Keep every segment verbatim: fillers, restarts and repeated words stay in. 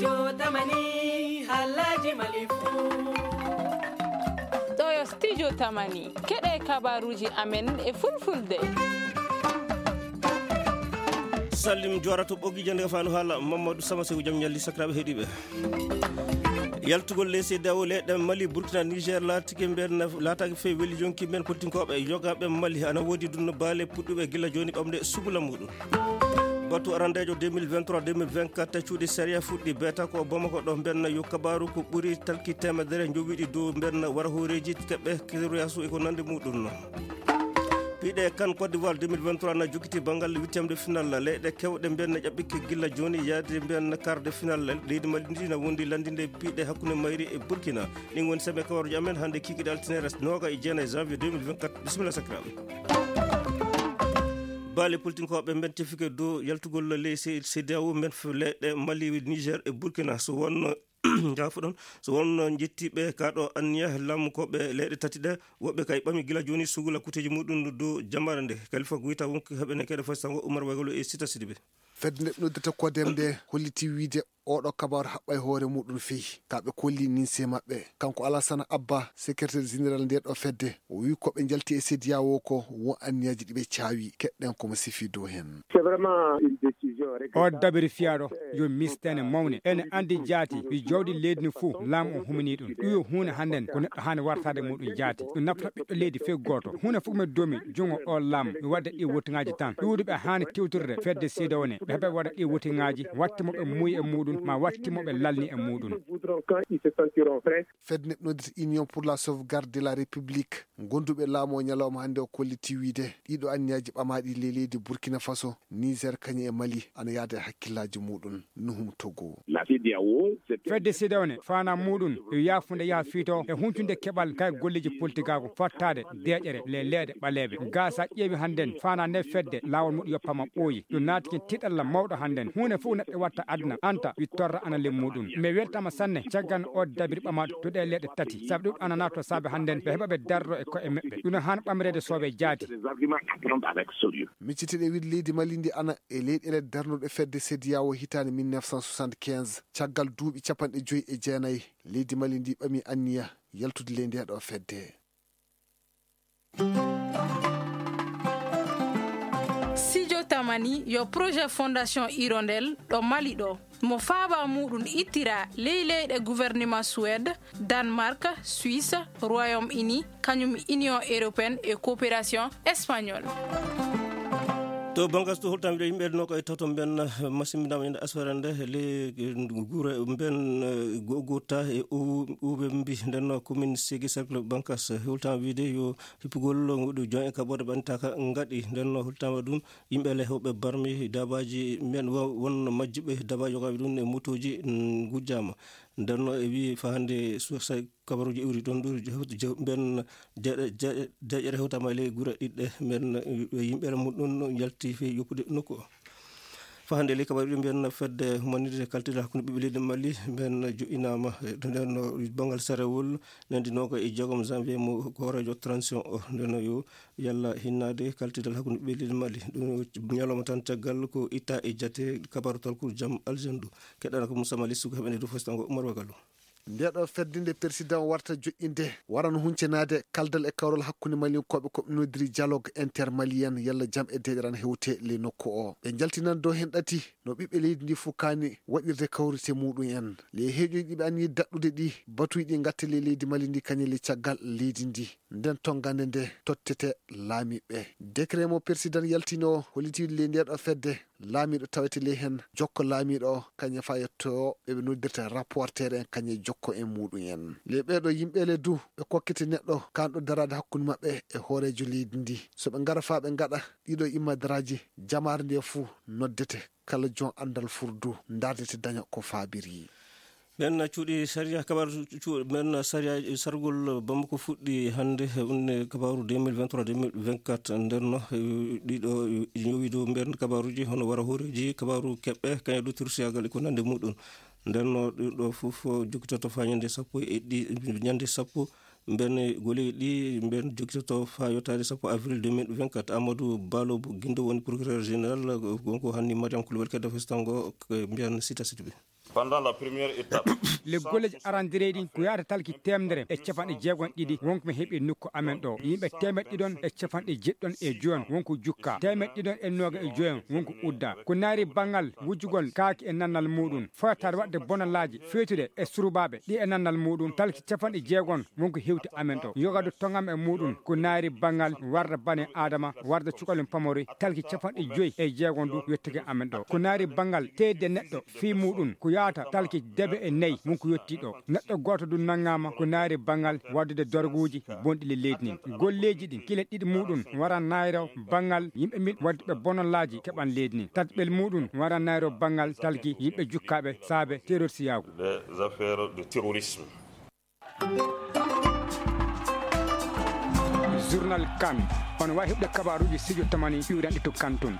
studio tamani halaji malifu ɗo yo studio tamani keɗe kabaruji amen e fulfulde. Salim jorato ɓoggi jande fano haala Mamadou Sama Sekou jam ñalli sakiraɓe heeɗiɓe yaltugol leydi dawo leɗɗe Mali Burkina Niger laatike mben laatake fewi weeli jonki men politinkoɓe yogaɓe Mali ana woodi dunno baale puɗɗuɓe gila joni ɓamde subula muɗum batu arandejo deux mille vingt-trois deux mille vingt-quatre cuuɗi séria fuɗɗi beeta ko Bamako ɗo mbenna yo kabaru ko ɓuuri talki temedere jowiɗi dow mbenna wara horeji keɓe kiroyasu eko nande muɗum noon piiɗe kan Côte d'Ivoire deux mille vingt-trois na jokkiti banggal huitiéme de finale leyɗe kewɗe mbenna ƴaɓɓikke gilla joni yaade mbenna quart de finale leydi Mali ndi na wondi landinde piiɗe hakkude Mayri e Burkina ɗin woni sembe kabaruji amen hande kikiɗe altinere noga e jeenayi janvier deux mille vingt-quatre bisimilla sakiraɓe baale politinkoɓe men tefike dow yaltugol ley C D A O men leyɗe Mali Niger e Burkina so wonno jafo ɗon so wonno jettiɓe kaɗo anniya lamkoɓe leyɗe tati ɗe woɓɓe kay ɓami gila joni sugula kuteji muɗum dow jamare nde kalifa guyta wonko heɓene keɗe fo sango Oumar Wagalo e Sita Sidibé fedde nde noddata kodere nde holliti wiide oɗo kabaru haɓɓa e hoore muɗum feewi kaɓe kolli ninse maɓɓe kanko Alassane Abba secrétaire général nde ɗo fedde o wi koɓe jalti e C D A O ko won anniyaji ɗiɓe caawi keɗɗen komo sifi dow hen o dabiri fiyaɗo yo mistene mawne ene andi jaati wi jawdi leydi ni fuu laamu o humani ɗum ɗum yo hunde hannden ko neɗɗo hani wartade muɗum jaati ɗum nafata ɓiɗɗo leydi few goto hunde fof me domi jungo o laamu mi wadde ɗi wotiŋaji tan ɗuuɗuɓe hani tewtorde fedde C D A O ne ɓe heɓe waɗa ɗi wotiŋaji wattimoɓe muuyi e muɗum ma wattimoɓe lalni e muɗum fedde neɗɗo noddita union pour la sauvegarde de la république gonduɓe laamu o ñalawma hannde o kolliti wiide ɗiɗo anniyaji ɓamaɗi le leydi Burkina Faso Niger kañum e Mali ana yaada hakkillaji muɗum Nuhum Togo fedde C D A O ne fana muɗum yo yafude yaha fiito e huntude keɓal kay golleji politique ako fattade deƴere le leeɗe ɓaleɓe ga sa ƴeewi hannden fana nde fedde lawol muɗum yoppama ɓooyi ɗum naatiki tiɗalla mawɗo hannden hunde fof neɗɗo watta aduna anta wi torra ana le muɗum mi weltama sanne caggan o dabiri ɓamaɗo to ɗe leeɗe tati saabi ɗum ana nato saabi hannden ɓe heɓa ɓe dardo e koye maɓɓe ɗum han ɓamrede sooɓe jaati miccitiɗe wiide leydi Mali ndi ana e leyɗele darnuɗe fedde C D A O hitande mille neuf cent soixante-quinze caggal duuɓi capanɗe joyyi e jeenayyi leydi Mali ndi ɓami anniya yaltude ley ndeɗo fedde. Studio Tamani yo projet fondation Hirondelle ɗo Mali ɗo mo faaba muɗum ittira ley leyɗe gouvernement Suède, Danemark, Suisse, Royaume-Uni kañum Union européenne et coopération espagnole. to bangas to holtam de yimɓe no ko e tawto ben masimidam ende asfara nde le gure ben gogota e ube mbi den commune Sigi Cercle bankas holtam wiide yo hippugol ngodu jon e kabode bantaka ngadi den holtam dum yimɓe le hewɓe barmi dabaji men won majjibe dabaji ko dum e motoji gujjama denno e wi fa hande suusa kabaruji iwri don dur ben deƴere hewtama le gure ɗiɗɗe men yimɓe mudɗon jalti fi yoppude nokku fa hande le kabaruji ben fedde humanité kaltide hakkunde ɓiɓɓe leydi Mali ben joƴinama denno bangal sarewol nandino ko e jogom janvier mo horejo transition o denno yo yalla hinnade kaltidal hakkunde ɓiɓɓe leydi Mali ɗum ñalawma tan caggal ko itta e jate kabaru talko jam aljandu keɗana ko Moussa Mali suko heɓene do fostango Oumar Wagalo ndeɗo feddinde président warta joƴƴinde waran huncenade kaldal e kawrol hakkunde malikoɓe koɓe nodiri dialogue intermalien yalla jaam e deɗeran hewte le nokku o ɓe jaltinan dow hen ɗati no ɓiɓɓe leydi ndi fof kani waɗirde kawrite muɗum en le heeƴoji ɗiɓe anni daɗɗude ɗi batuji ɗi gatte le leydi Mali ndi kañele caggal leydi ndi nden tongande nde tottete laamiɓe décret mo président yaltino o hollitiɗe le ndeɗo fedde laamiɗo tawete le hen jokko laamiɗo o kañe fa yetto ɓeɓe noddirta rapporteur en kañe jokko en muɗum en le ɓeɗo yimɓele du ɓe kokkete neɗɗo kanɗo darade hakkude maɓɓe e hoorejo leydi ndi soɓe gara fa ɓe gaɗa ɗiɗo immadaraji jamare nde fuu noddete kala jon andal furdu dardete daña ko faabiri ben cuuɗi saria kabaru cuuɗi ben saria sargol Bamako fuɗɗi hande wonne kabaru deux mille vingt-trois deux mille vingt-quatre ndenno ɗiɗo yowi dow ben kabaruji hono wara horeji kabaru keɓɓe kañe ɗo tursiyagal ko nande muɗum ndenno ɗo fof jokkitoto fa ñande sappo e ɗi ñande sappo ben goli ɗi ben jokkitoto fa yottade sappo avril deux mille vingt-quatre Amadou Balo Guindo woni procureur général gonko hanni Mariam Coulibaly kedde festango mbiyan Sita Sidibé Pendant la première étape, le golleji arandireɗi ko yaata talki temdere e capanɗe jeegon ɗiɗi wonko mi heeɓi nokku amen ɗo yimɓe temeɗɗe ɗiɗon e capanɗe jeɗɗon e joyon wonko jukka temeɗɗe ɗiɗon e noga e joyon wonko udda ko naari banggal wujjugol kaaki e nannal muɗum foyatade wadde bonalaji feetude e surubaɓe ɗi e nannal muɗum talki capanɗe jeegon wonko hewti amen ɗo yogadu tongam e muɗum ko naari banggal warda bane adama warda cukalum pamori talki capanɗe joyyi e jeegon du yettugue amen ɗo ko naari banggal teyde neɗɗo fi muɗum ko yaata talki debe e nayyi wonko yetti ɗo neɗɗo goto du nangama ko naari banggal waddude dorguji bonɗi le leydi ni golleji ɗi kile ɗiɗi muɗum wara nayro banggal yimɓe mil wadde ɓe bonolaji keɓan leydi ni tatɓel muɗum wara nayro banggal talki yimɓe jukkaɓe saabe terrorisiyagu des affaires de terrorisme. journal kan on wawi heɓde kabaruji studio tamani fiwranɗi to kantun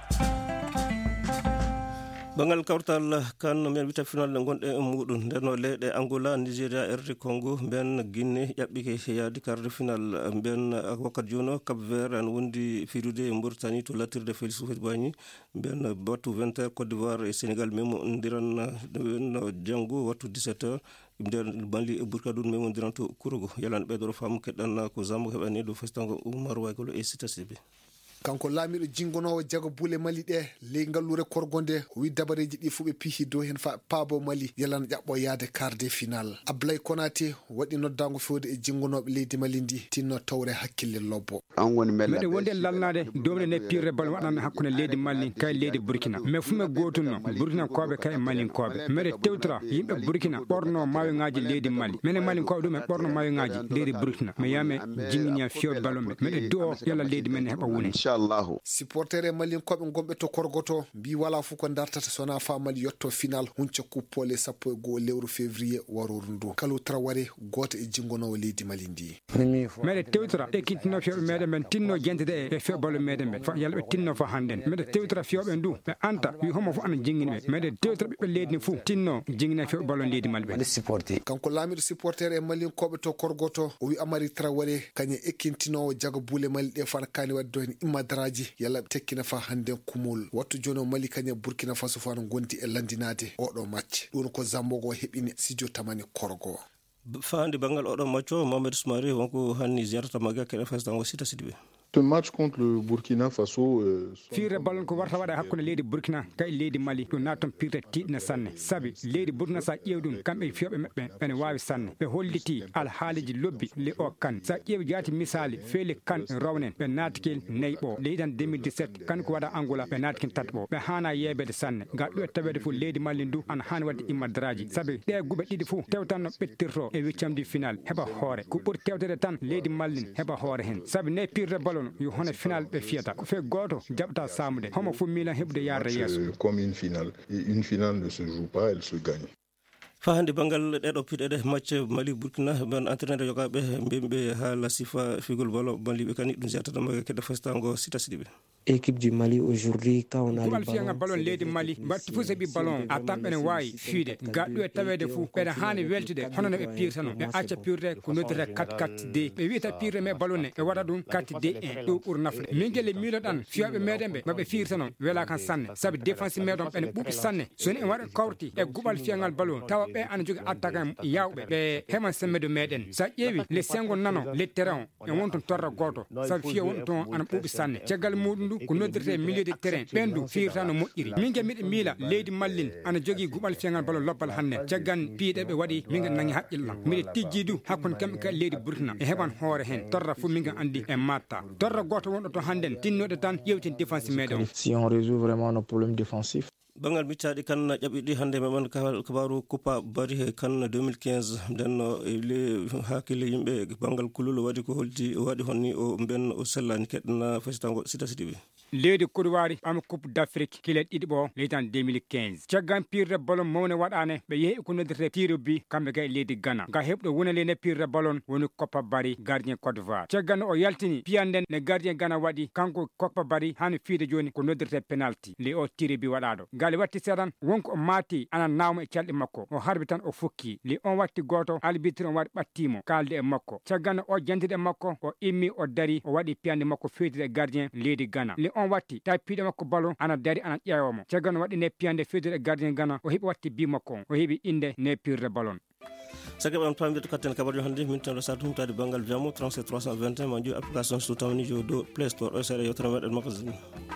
bangal kawtal kan men wita final gonɗe e muɗum ndenno leyɗe Angola Nigeria R D Congo ben Guinée ƴaɓɓike yaadi quart de final ben wakkat jono Cap Vert an wondi firude e Mauritanie to latirde Félix Houphouët-Boigny ben wattu vingt heures Côte d'Ivoire et Sénégal memodiran no janggo wattu dix-sept heures nder Mali e Burkina memodiran to Kourougo yalan ɓeydoro fam keɗɗan ko zambo heɓani ɗo festango Oumar Waygolo e Sita Sibi kanko laamiɗo jingonowo jago buule Mali ɗe ley ngallure korgonde o wi dabareji ɗi fuu ɓe pihi dow hen fa paabo Mali yalana ƴaɓɓo yaade quart de final Ablaye Konaté waɗi noddago fewde e jingonoɓe leydi Mali ndi tinno tawre hakkille lobbo meɗe wonde e lalnade domne ne pirre bal waɗanno hakkude leydi Mali kay leydi Burkina mais fume gotunno Burkina koɓe kay malinkoɓe meɗe tewtora yimɓe Burkina ɓorno mayoŋaji leydi Mali mene malinkoɓe ɗum e ɓorno mayoŋaji leydi Burkina mi yame jinginia fewde balonɓe meɗe duo yalla leydi men heɓa woni supportere malinkoɓe gonɓe to korgoto mbi wala fu ko dartata sona fa Mali yetto final hunca kuppole sappo e goho lewru février waroru ndu Kalou Traoré goto e jingonowo leydi Mali ndi meɗe tewtora ekkitino fewɓe meɗen ɓen tinno jentede e fewɓalo meɗen ɓe fa yalla ɓe tinno fa hannden meɗe tewtora fewɓe ndu ɓe anta wi homo fof ana jingini ɓe meɗe tewtora ɓiɓɓe leydi ni fuu tinno jingina fewɓe ballon leydi Mali ɓe kanko laamiɗo supportere e malinkoɓe to korgoto o wi Amari Traoré kañe ekkintinowo jago buule Mali ɗe fana kani wadde do hen immadaraji yalla tekkina fa hande kumol wattu joni Mali kañe Burkina Faso fa no gondi e landinade oɗo match ɗum ko zambogo heɓini studio tamani korgo fandi bangal oɗo matcho Mohamed Soumare wonko hanni ziyarata maga keɗen festango Sita Sidibe Ce match contre le Burkina Faso euh, fiire ballon ko warta waɗa hakkude leydi Burkina kay leydi Mali ɗum naton pirte tiɗna sanne sabi leydi Burkina sa ƴewɗum kamɓe fiyoɓe maɓɓe ene wawi sanne ɓe holliti alhaaliji lobbi le o kan sa ƴeewi jaati misali feeli kan rawnen ɓe nattikel nayyi ɓo leydi tan deux mille dix-sept kan ko waɗa Angola ɓe nattiken tatɓo ɓe hana yeɓede sanne ga ɗo e tawede fof leydi Mali ndu ana hani wadde immadaraji sabi ɗe guɓe ɗiɗi fof tewtanno ɓettirto e huitiéme final heɓa hoore ko ɓuuri tewtede tan leydi Mali heɓa hoore hen sabi ne pirde ballon yo hono final ɓe fiyata ko fe goto jaɓata samude homo fof milan heɓude yarde yesso comme une finale et une finale ne se joue pas, elle se gagne. fa hande bangal ɗeɗo piɗeɗe match Mali Burkina ben entraîneur jogaɓe mbimɓe haala sifa figol balo maliɓe kani ɗum jeytata maga keɗe festango Sita Sidiɓe équipe du Mali aujourd'hui quand on a le ballon ballon leydi Mali batti fu sabi ballon a tamɓene wawi fiide gaɗɗo e tawede fou ɓeɗe hani weltude hono no ɓe pirtano ɓe acca pirde ko noddete quatre quatre D ɓe wiyata pirde me ballon ne ɓe waɗa ɗum quatre D un ɗo ɓuuri nafde min guelle miloɗan fiyoɓe meɗen ɓe maɓe firtano wela kan sanne saabi défense meɗon ɓene ɓuuɓi sanne soni en waɗa kawrti e guɓal fiyagal ballon tawa ɓe ana jogui attaquant yawɓe ɓe heman semmedo meɗen sa ƴeewi les sengo nano les terrain en wonton torra goto saabi fiyo wonɗo toon ana ɓuuɓi sanne caggal muɗum ndu ko noddirte milieu de terrain ɓendu firta no moƴƴiri min ge miɗe miila leydi Mallin ana jogui guɓal fiyagal ballon lobbal hannde caggan piiɗe ɓe waɗi min ge nangi haqqillam miɗe tijji du hakkude kamɓe ka leydi Burkina e heɓan hoore hen torra fof min ge andi e matta torra goto wonɗo to hannden tinnoɗe tan ƴewtin défense meɗen si on résout vraiment nos problèmes défensifs bangal miccaɗi kan ƴaɓiɗi hannde memen kabaru coupa bari he kan deux mille quinze ndenno le hakkille yimɓe bangal kulol waɗi ko holti waɗi honni o ben o sellani keɗna fesitango Sita Sidiɓe leydi Côte d'Ivoire am coupe d'Afrique kilet ɗiɗi ɓo leytan deux mille quinze caggan pirde ballon mawne waɗane ɓe yeehi ko noddirte tiro bi kamɓe ga e leydi Ghana ga heɓɗo wonale ne pirde ballon woni Koppa Bari gardien Côte d'Ivoire caggan o yaltini piyanden ne gardien Ghana waɗi kanko Koppa Bari hani fiide joni ko noddirte penalty le o tiri bi waɗaɗo gali watti seeɗan wonko o maati ana nawma e calɗi makko o harbi tan o fukki li on watti goto arbitre on waɗi ɓattimo kalde e makko caggan o jantide e makko o immi o dari o waɗi piyande makko fewtide e gardien leydi Ghana li on on watti tawi piiɗo makko ballon ana dari ana ƴeewamo caggal no waɗi ne piyande fewtude gardien Ghana o heɓi watti bi makko on o heɓi inde ne pirde ballon sake ɓam pamdirde katten kabaruji hannde min tan sa tumtade banggal jamo trente-sept trois cent vingt et un ma jogi application so tawni jo do play store o seeɗa yewtere meɗen magazine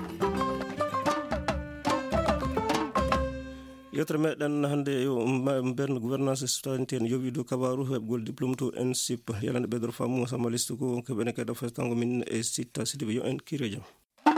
yewtere meɗen hannde yo mberno gouvernance citoyenneté ne yowi dow kabaru heɓgol diplôme to N S I P yalande ɓeydoro fammu sama liste ko keɓene kayɗo festango min e site sidiɓe yo en kire jaam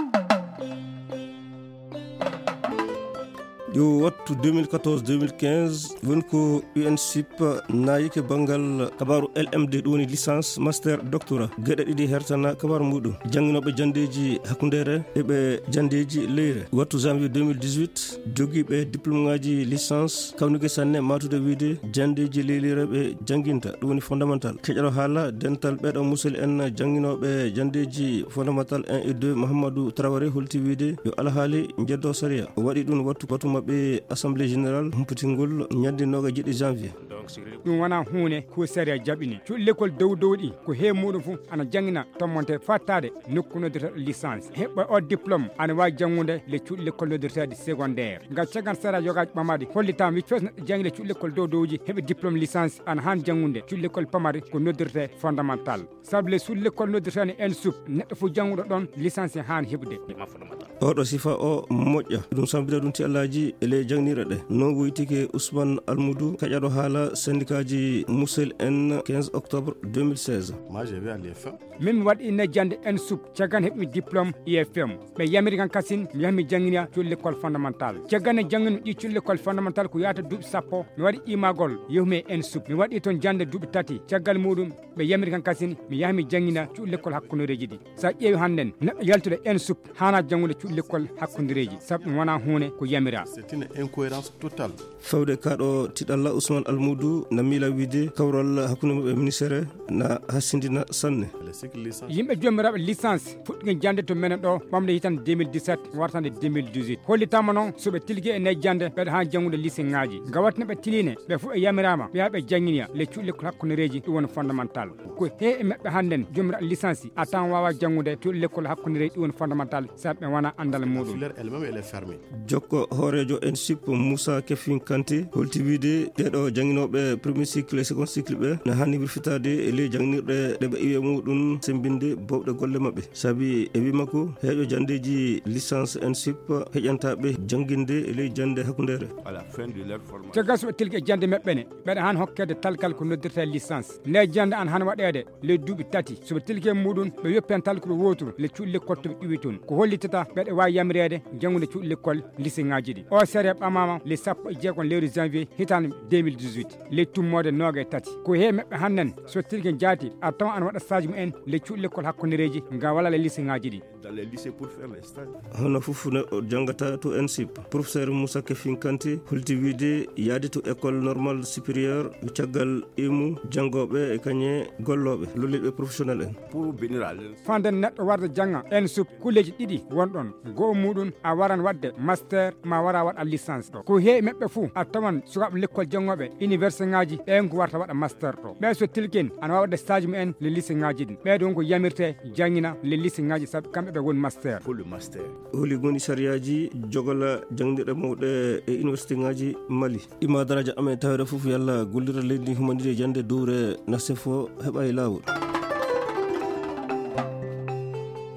yo wattu deux mille quatorze deux mille quinze woni ko U N S I P nayike banggal kabaru L M D ɗum woni licence master doctorat gueɗe ɗiɗi hertana kabaru muɗum jangginoɓe jandeji hakkundere eɓe jandeji leyre wattu janvier deux mille dix-huit joguiɓe diplôme ngaji licence kawnugue sanne matude wiide jandeji leylire ɓe jangguinta ɗum woni fondamental keƴaɗo haala dental ɓeɗo musidɗo en jangginoɓe jandeji fondamental un et deux Mahamadou Traoré holti wiide yo alhaali jeddo saria o waɗi ɗum wattu wattu mabɓe assemblée générale humputingol ñande noga jiɗi janvier ɗum wona hunde ko saria jaɓini cuuɗi l'école dow dow ɗi ko he muɗum fof ana jangina tommonte fattade nokku noddirteɗo licence heɓɓa o diplôme ana wawi janggude le cuuɗi l'école noddirteɗe secondaire ngam caggal saria jogaji ɓamade hollitama wi fes neɗɗo janggi le cuuɗi l'école dow dowji heɓe diplôme licence ana han janggude cuuɗi l'école pamari ko noddirte fondamental saabu le suuɗi l'école noddirtene N S U P neɗɗo fof jangguɗo ɗon licence han heɓde oɗo sifa o moƴƴa ɗum sambide ɗum ti allaji ele jangnire ɗe non woytike Ousmane Almoudou kaƴaɗo haala syndicat ji Moussel en quinze octobre deux mille seize min mi waɗi inne jande N S U P caggan heɓmi diplôme I F M ɓe yamiri kan kasin mi yahmi jangguina cuuɗi l'école fondamental caggan e janggino ɗi cuuɗi l'école fondamental ko yahata duuɓi sappo mi waɗi imagol yehumi e N S U P mi waɗi toon jande duuɓi tati caggal muɗum ɓe yamiri kan kasin mi yahmi jangguina cuuɗi l'école hakkunoreji ɗi sa ƴeewi hannden neɗɗo yaltude N S U P hana janggude cuuɗi l'école hakkudireji saabu ɗum wona hunde ko yamira c'est une incohérence totale fawde kaɗo tiɗalla Ousmane Almoudou na miila wiide kawral hakkude maɓe ministére na hassindina sanne yimɓe jomiraɓe licence fuɗɗigen jande to menen ɗo ɓamde hitan deux mille dix-sept wartande deux mille dix-huit hollitama noon soɓe tilgui e nayi jande ɓeɗa ha janggude lycée ngaji gawatno ɓe tiline ɓe fof e yamirama ɓe ha ɓe jangguinia les cuuɗi l'école hakkudereji ɗum woni fondamental ko he e mabɓe hannden jomiraɓe licence a tan wawa janggude cuuɗi l'école hakkudereji ɗum woni fondamental saabu ɓe wona andal muɗum jokko hoorejo N S I P Moussa Kefin Kanté holti wiide ɗeɗo jangginoɓe premier cycle et second cycle ɓe ne hanni wirfitade e ley jangnirɗe ɗeɓe iwe muɗum sembinde bowɗe golle mabɓe saabi e wima ko heeƴo jandeji licence N S I P heƴantaɓe jangginde e ley jande hakkundere caggal soɓe tilki e jande meɓɓene ɓeɗa han hokkede talkal ko noddirte licence nde jande an han waɗede ley duuɓi tati soɓe tilki e muɗum ɓe yoppen talkuɗo wotoro le cuuɗi l'école toɓe ƴuwi toon ko hollitata ɓeɗe wawi yamirede janggude cuuɗi l'école lycée ngaji ɗi o série ɓamama le sappo e jeegom lewru janvier hitande deux mille dix-huit ley tummode noga e tati ko he mabɓe hannden so tilke jaati a tawa ana waɗa stage mumen le cuuɗi l'école hakkudereji nga walla le lycée ngaji ɗi hono fof neɗɗo janggata to N S I P professeur Moussa Kefin Kanté holti wiide yaade to école normale supérieure caggal imu janggoɓe e kañe golloɓe lolliɓe professionnel en fanden neɗɗo warda jangga N S U P kulleji ɗiɗi wonɗon goho muɗum a waran wadde master ma wara waɗa licence ɗo ko heewi mabɓe fou a tawan sukaɓe l'école janggoɓe université ngaji ɓen ko warta waɗa master ɗo ɓe so tilken ana wawa wadde stage mumen le lycée ngaji ɗin ɓeɗon ko yamirte jangguina le lycée ngaji saabu kamɓe ɓe woni master holi goni sariyaji jogola jangdirɗe mawɗe e université ngaji Mali ima daraja amen tawede foof yalla gollira leydi humandide jande dowre naste fo heɓa e lawol